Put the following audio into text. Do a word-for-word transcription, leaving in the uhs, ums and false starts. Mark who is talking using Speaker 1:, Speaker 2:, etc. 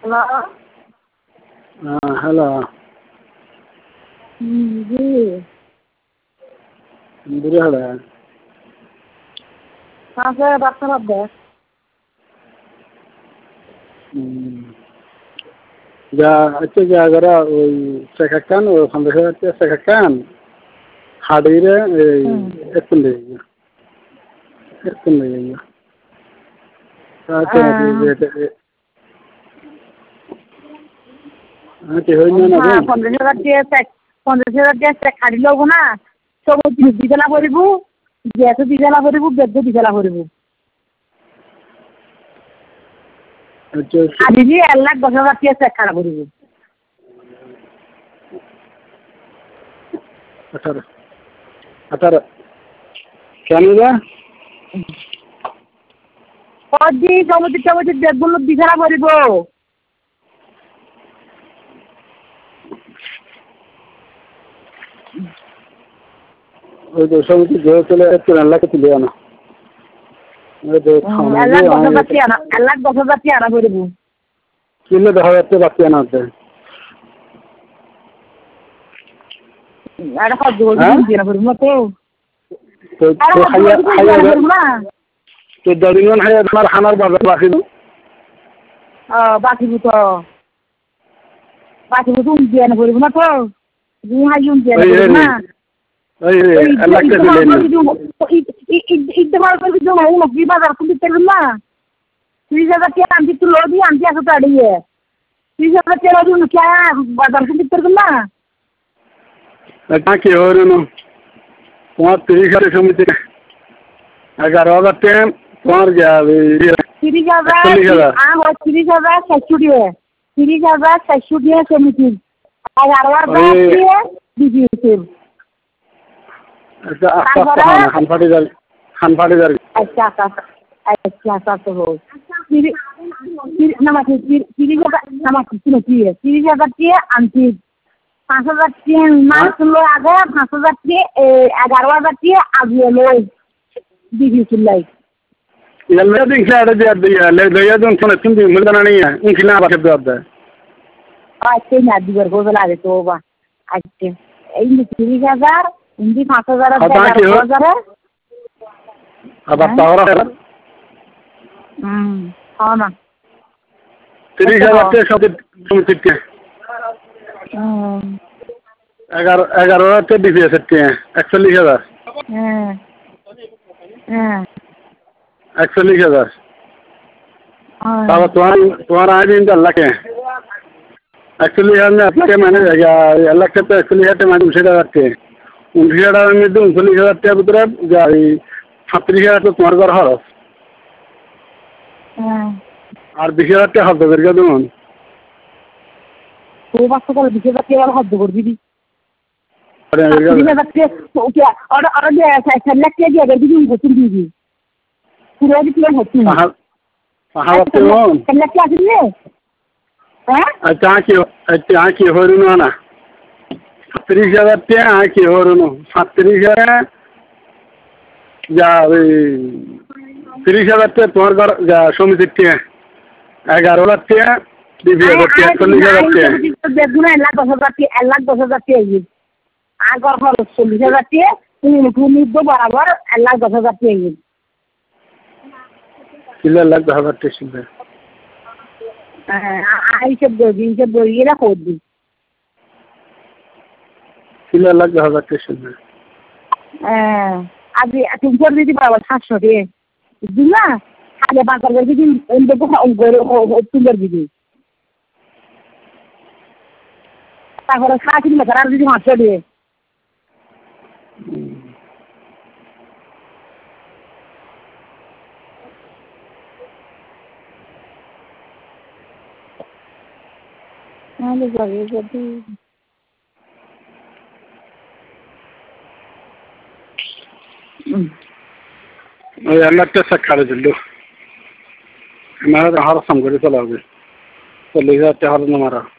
Speaker 1: Hello.
Speaker 2: हाँ hello.
Speaker 1: जी।
Speaker 2: बुरे हाल है।
Speaker 1: कहाँ से बात कर रहे हैं?
Speaker 2: যা হচ্ছে যে আগরা ওই শেখাকান ওখান থেকে হচ্ছে শেখাকান হাড়িরে এই একটু লেগে একটু লেগে
Speaker 1: পঞ্চাশ হাজার দিয়ে পঞ্চাশ হাজার দিয়ে খাড়ি লব না সব দিবেলা করবু গ্যাস দিবেলা করবু বেদ দিবেলা করবু আদিজি এক লাখ দশ হাজার দিয়ে চেক খাড়া করবু
Speaker 2: আঠারো আঠারো কেন যা
Speaker 1: দি জমতি জমতি বেদগুলো দিবেলা করব
Speaker 2: ওই তো সমিতি জয় চলে একটু এলাকা তুলে আনা
Speaker 1: এক লাখ দশ হাজার দিয়ে আনা এক লাখ দশ হাজার দিয়ে আনা করবো
Speaker 2: কিনলে দশ হাজার টাকা বাকি আনা হচ্ছে
Speaker 1: একটা খরচ করবো দিয়ে করবো না তো
Speaker 2: তো দরিমন হাইয়া তোমার হানার বাজার বাকি
Speaker 1: বাকি তো বাকি তো দিয়ে করবো না তো তুমি হাই দিয়ে করবো না বাজার খুলতে না ত্রিশ হাজার টাকা আনছি একটু লো দিয়ে আনছি একশো দাঁড়িয়ে ত্রিশ হাজার টাকা দিন বাজার খুলতে না
Speaker 2: কি হল তোমার তিরিশ হাজার সমিতি এগারো হাজার টাকা তোমার
Speaker 1: তিরিশ হাজার তিরিশ হাজার চারশো দিয়ে তিরিশ হাজার চারশো দিয়ে সমিতি এগারো হাজার দিয়ে দিয়েছে
Speaker 2: খানফাটি যাবি খানফাটি যাবি
Speaker 1: আচ্ছা আচ্ছা আচ্ছা আচ্ছা তো হোক তিরিশ হাজার তিরিশ হাজার দিয়ে আনছি পাঁচ হাজার দিয়ে মাছ লো আগে পাঁচ হাজার দিয়ে এগারো হাজার দিয়ে আগিয়ে লই দিয়েছিল
Speaker 2: ಎಲ್ಲ ದಿನ ಅಡದಿ ಅದ ಲಯ್ಯದು ಅಂತ ತಿಂದು ಮುಲ್ದನಾಣಿ ಇಂಕಿನ ಬಾಕದ್ದು ಅದ
Speaker 1: আচ্ছা না দিবার গোবে লাগে তো বা আচ্ছা এই তিরিশ হাজার ইন্দি পাঁচ হাজার হাজার
Speaker 2: আবার তাহলে
Speaker 1: হুম হ্যাঁ না
Speaker 2: তিরিশ হাজার টাকা সাথে সমিতিতে এগারো এগারো হাজার টাকা ডিপিএস একচল্লিশ হাজার
Speaker 1: হ্যাঁ হ্যাঁ
Speaker 2: একচল্লিশ হাজার তারপর তোমার তোমার আজ ইনকাম লাগে একচল্লিশ হাজার আপনাকে মানে এক লাখ টাকা একচল্লিশ হাজার টাকা মানে উনষাট হাজার টাকা উনত্রিশ হাজার মধ্যে উনচল্লিশ হাজার টাকার ভিতরে সাতত্রিশ হাজার টাকা তোমার ঘর খরচ আর বিশ হাজার টাকা হদ্দ করে দেবেন
Speaker 1: তো বাচ্চা করে বিশ হাজার টাকা হদ্দ করবি বিশ হাজার টাকা আর চার লাখ টাকা দিয়ে দিবি হচ্ছে দিবি পুরো দিবি হচ্ছে চার লাখ টাকা আসবি হ্যাঁ
Speaker 2: আচ্ছা কি আচ্ছা কি হরুন না সাতত্রিশ হাজার টাকা কি হরুন সাতত্রিশ হাজার যা ওই তিরিশ হাজার টাকা তোমার ঘর যা সমিতির টাকা এগারো লাখ টাকা দিবি চল্লিশ হাজার টাকা
Speaker 1: দেখুন এক লাখ দশ হাজার টাকা এক লাখ দশ হাজার টাকা আর ঘর খরচ চল্লিশ হাজার টাকা তুমি তুমি বরাবর এক লাখ দশ হাজার টাকা
Speaker 2: কিলো এক লাখ দশ হাজার টাকা শুনবে
Speaker 1: হিসেব করবি হিসেব করি এরা করবি
Speaker 2: কিলো এক লাখ দশ হাজার টাকা শুনবে
Speaker 1: হ্যাঁ আজ তুমি করে দিতে পারবো সাতশো দিয়ে বুঝলি না আগে বাজার করে দিদি তুলে দিবি তারপরে সাড়ে তিন বছর আর দিদি পাঁচশো দিয়ে নাহলে যাবে যদি
Speaker 2: ওই এক লাখ টাকা খাড়ে দিল আমার হার সাম করে চলা হবে চল্লিশ হাজার টাকা হার মারা